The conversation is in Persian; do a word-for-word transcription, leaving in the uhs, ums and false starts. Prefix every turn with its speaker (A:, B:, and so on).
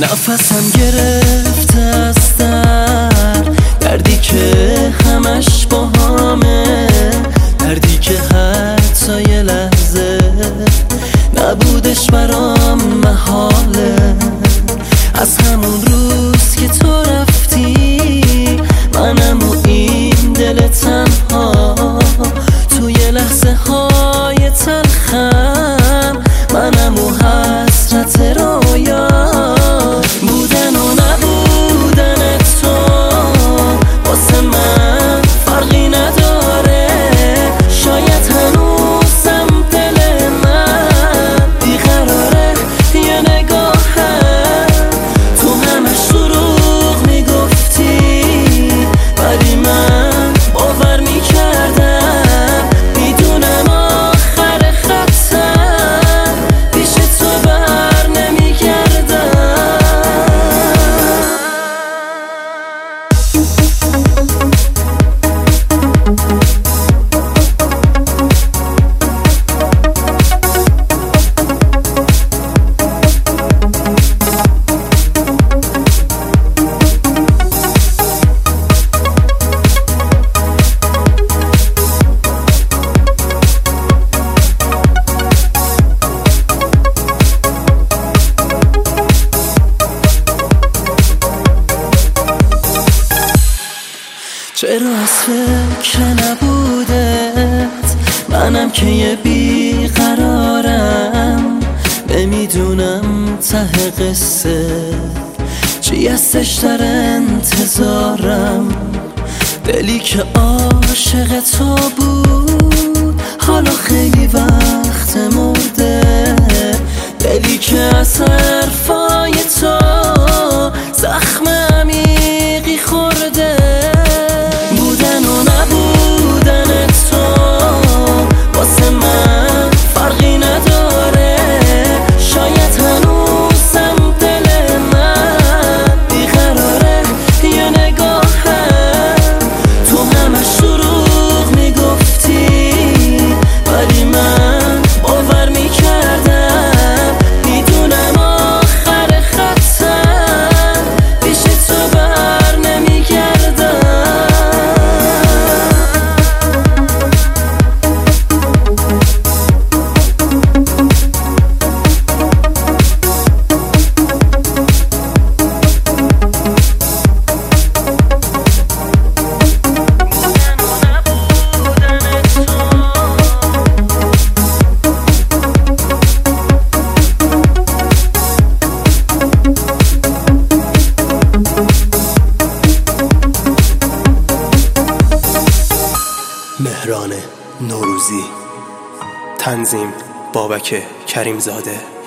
A: نفسم گرفته از درد، دردی که همش با همه، دردی که حتی یه لحظه نبودش برام محاله. از همون روز که تو رفتی منم و این دل تنها، توی لحظه های تلخم منم و حسرت رویا بودن و نبودن تو واسه من فرقی نداره. شاید هنوزم دل من بیقراره، یه نگاهم تو همش دروغ میگفتی ولی من باور میکردم، میدونم آخر خطم پیش تو بر نمیگردم. چرا از فکر نبودت منم که یه بیقرارم، نمیدونم ته قصه چی هستش در انتظارم. دلی که عاشق تو بود حالا خیلی وقت مرده، دلی که از حرفای تو زخم عمیقی خورده. بودن و نبودن تو واسه من فرقی نداره. شاید هنوزم دل من بیقراره، یه نگاهم تو همش دروغ میگفتی ولی من باور میکردم، میدونم آخر خطم پیش تو بر نمیگردم.
B: مهران نوروزی، تنظیم بابک کریم زاده.